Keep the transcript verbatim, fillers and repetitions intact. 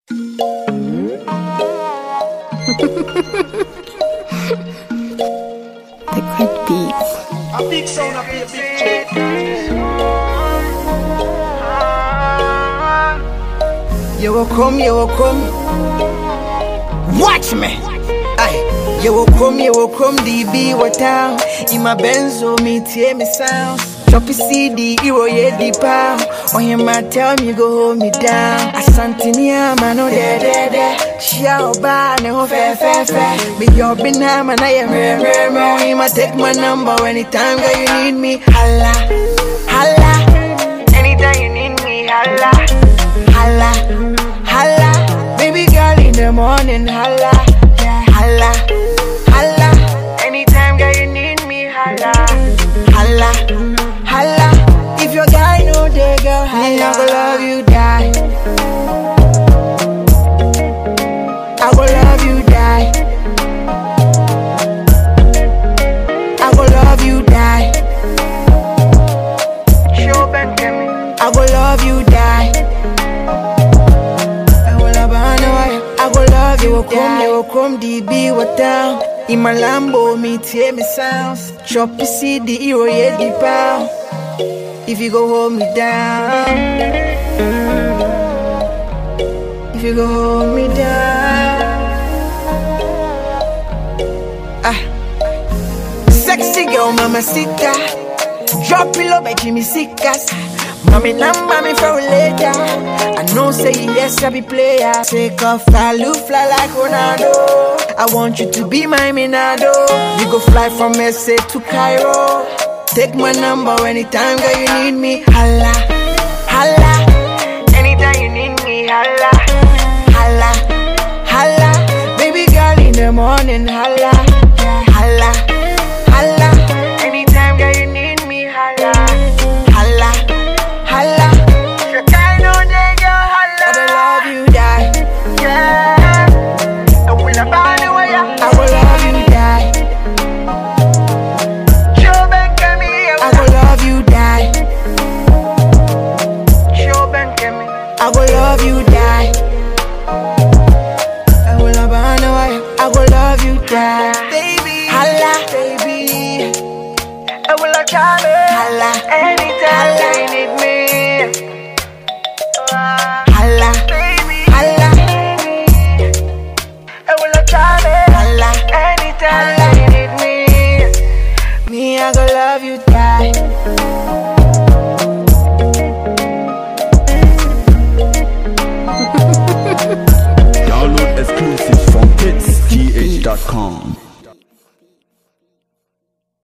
The quick beats. A big sound, a big beat. You will come, you will come. Watch me. Aye. You will come, you will come. D B what town? In my benzo, me tear me sound. Choppy C D, hero yeah deep out. On your man tell me go hold me down. Asantinia man oh de de de. Shao ba ne ho fe fe fe. Me your binam and I am re re re. You must take my number anytime that you need me. Holla, holla. Anytime you need me, holla, holla, holla. Baby girl in the morning, holla, holla, holla. Anytime that you need me, holla, holla. Holla, if your guy know they girl, holla, I go love you die. I go love you die. I go love you die. Show back to me. I go love you die. I go love you. I go love you. Come, you come, D B what down. In my Lambo, me tear me sounds. Choppy C D, hero yeah deep out. If you go hold me down, if you go hold me down, ah, sexy girl, mamacita, drop it low by Jimmy Sickas. Mommy number me for later. I know say yes, I be player. Take off, fly, look, fly like Ronaldo. I want you to be my Minado. We go fly from S A to Cairo. Take my number anytime that you need me. Holla, holla. Anytime you need me, holla, holla, holla. Baby girl in the morning, holla, holla, holla. Anytime that you need me, holla, holla, holla. So I know they go holla. I love you die, yeah. I will abandon you. I will love you die. I go love you die. I go love you die. I will abandon you. I go love you die. Baby, holla, baby. I will love you. Holla, anytime you need me. Holla, baby, holla. I will love you. Holla, anytime you need me. Me, I go love you die. Download exclusives from hits G H dot com.